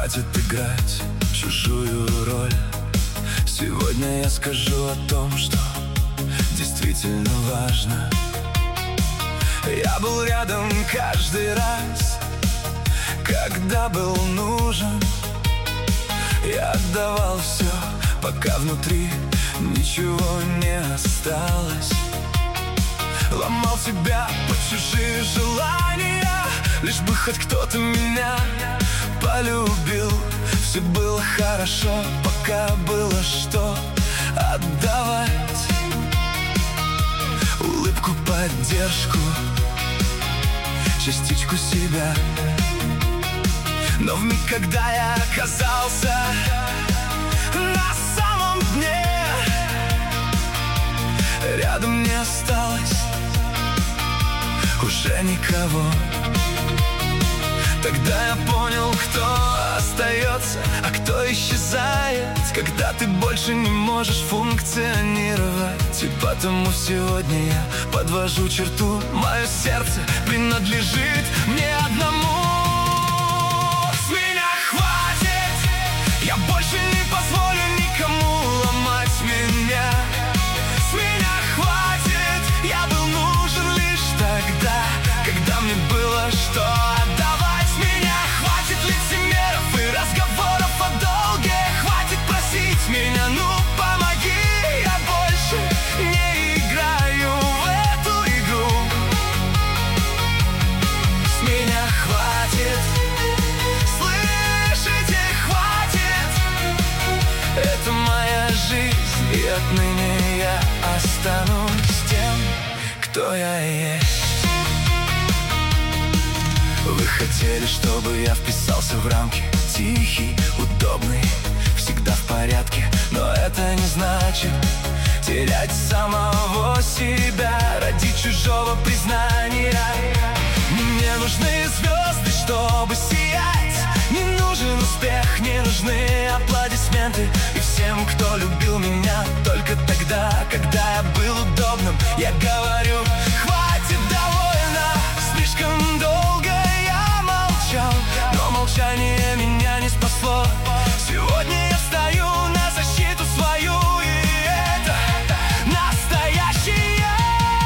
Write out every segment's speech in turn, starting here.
Хватит играть чужую роль. Сегодня я скажу о том, что действительно важно. Я был рядом каждый раз, когда был нужен. Я отдавал все, пока внутри ничего не осталось. Ломал себя под чужие желания, лишь бы хоть кто-то меня полюбил. Все было хорошо, пока было что отдавать. Улыбку, поддержку, частичку себя. Но в миг, когда я оказался на самом дне, рядом не осталось уже никого. Тогда я понял, кто остается, а кто исчезает, когда ты больше не можешь функционировать. И потому сегодня я подвожу черту. Мое сердце принадлежит мне одному. С меня хватит, я больше не позволю никому ломать меня. С меня хватит, я был нужен лишь тогда, когда мне было что отдавать. С меня хватит лицемеров и разговоров о долге. Хватит просить меня, ну помоги. Я больше не играю в эту игру. С меня хватит, слышите, хватит. Это моя жизнь, и отныне я останусь тем, кто я есть. Вы хотели, чтобы я вписался в рамки, тихий, удобный, всегда в порядке. Но это не значит терять самого себя ради чужого признания. Мне нужны звезды, чтобы сиять. Не нужен успех, не нужны аплодисменты. И всем, кто любил меня только тогда, когда я был удобным, я говорю: хватит, довольно. Слишком долго я молчал, но молчание меня не спасло. Сегодня я встаю на защиту свою, и это настоящее.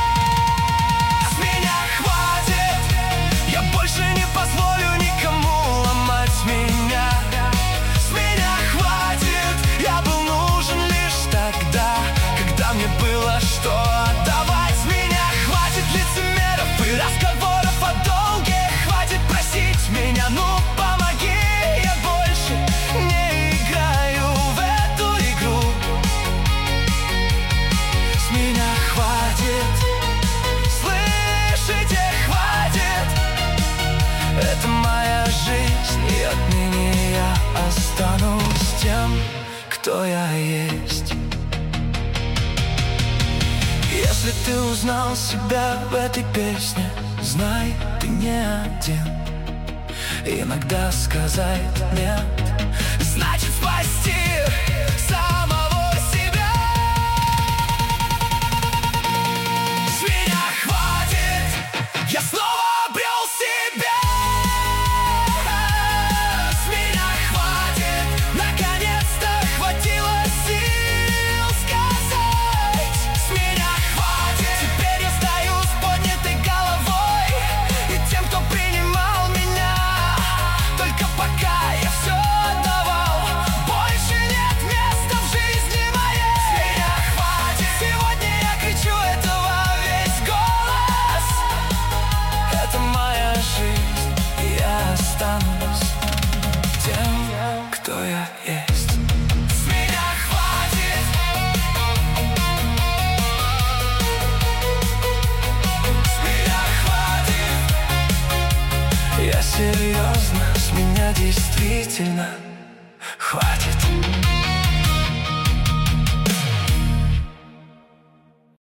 С меня хватит, я больше не позволю никому ломать меня. С меня хватит, я был нужен лишь тогда, когда мне было что отдавать. С меня хватит лицемеров и разговоров о долге. Хватит просить меня, ну помоги. Я больше не играю в эту игру. С меня хватит, слышите, хватит. Это моя жизнь, и отныне я останусь тем, кто я есть. Если ты узнал себя в этой песне, знай, ты не один. Иногда сказать нет значит спасти самого себя. С меня хватит, я снова обрел себя. С меня хватит, наконец-то хватило сил сказать. С меня хватит, теперь я стою с поднятой головой. И тем, кто принимал меня, только пока я все отдавал, больше нет места в жизни моей. С меня хватит, сегодня я кричу это во весь голос. Это моя жизнь, и я останусь тем, кто я есть. С меня хватит, с меня хватит. Я серьезно, с меня действительно хватит.